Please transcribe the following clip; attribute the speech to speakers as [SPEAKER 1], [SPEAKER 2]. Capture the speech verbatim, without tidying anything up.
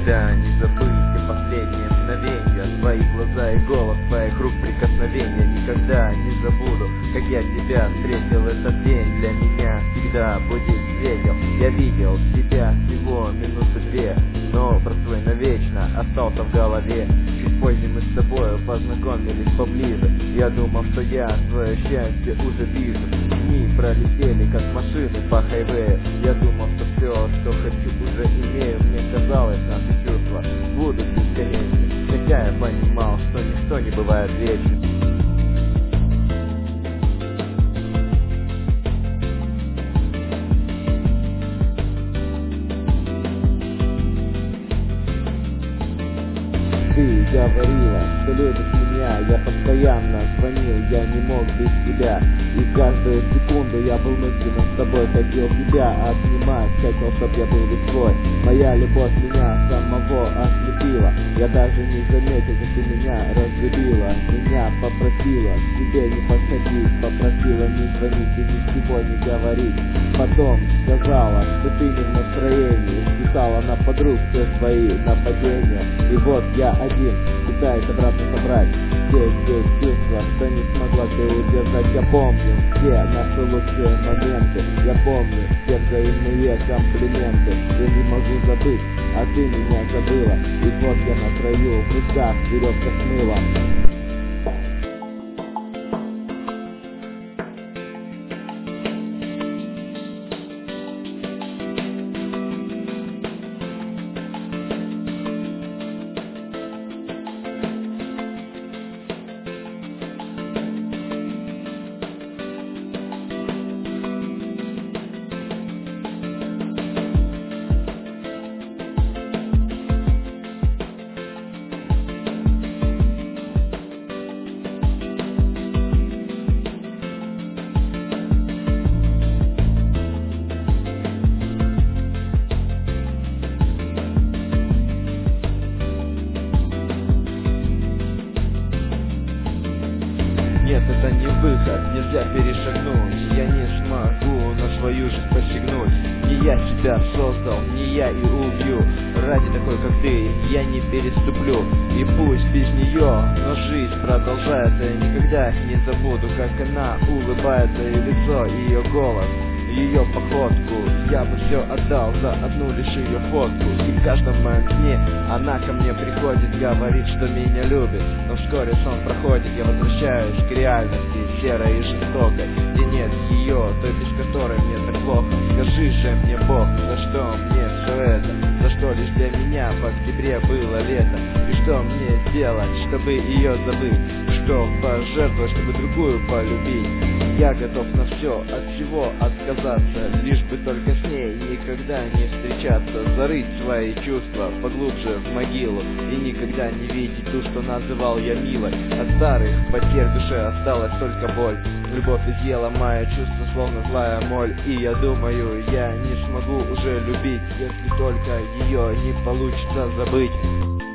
[SPEAKER 1] никогда не забыть те последние мгновения, твои глаза и голос, твоих рук прикосновения. Никогда не забуду, как я тебя встретил этот день. Для меня всегда будет светил. Я видел тебя всего минуты две, но образ твой навечно остался в голове. Чуть позже мы с тобой познакомились поближе. Я думал, что я свое счастье уже вижу. Дни пролетели, как машины по хайвею. Я думал, что все, что хочу, уже имею. Мне казалось, наши чувства будут бесконечны, хотя я понимал, что ничто не бывает вечным. Ты говорила, что любишь меня, я постоянно звонил, я не мог без тебя. И каждую секунду я был мысленно с тобой, хотел тебя обнимать, хотел, чтоб я был весь твой. Моя любовь меня самого ослепила, я даже не заметил, как ты меня разлюбила. Меня попросила к тебе не подходить, попросила не звонить и ничего не говорить. Потом сказала, что ты не в настроении, списала на подруг все свои нападения. И вот я один, пытаюсь обратно собрать все те чувства, что не смогла ты удержать. Я помню все наши лучшие моменты, я помню все взаимные комплименты. Я не могу забыть, а ты меня забыла. И вот я на краю, в руках веревка с мылом. Нет, это не выход, нельзя перешагнуть. Я не смогу на свою жизнь посягнуть. Не я тебя создал, не я и убью. Ради такой, как ты, я не переступлю. И пусть без нее, но жизнь продолжается. Я никогда не забуду, как она улыбается. И лицо, и ее голос, ее походку. Я бы все отдал за одну лишь ее фотку. И в каждом моем сне она ко мне приходит, говорит, что меня любит. Но вскоре сон проходит, я возвращаюсь к реальности, серой и жестокой, где нет ее, той, без которой мне так плохо. Скажи же мне, Бог, за что мне все это? За что лишь для меня в октябре было лето? И что мне сделать, чтобы ее забыть? Что пожертвовать, чтобы другую полюбить? Я готов на все, от всего отказаться, лишь бы только с ней никогда не встречаться. Зарыть свои чувства поглубже в могилу и никогда не видеть ту, что называл я милой. От старых потерь в душе осталась только боль. Любовь изъела мои чувства, словно злая моль. И я думаю, я не смогу уже любить, если только ее не получится забыть.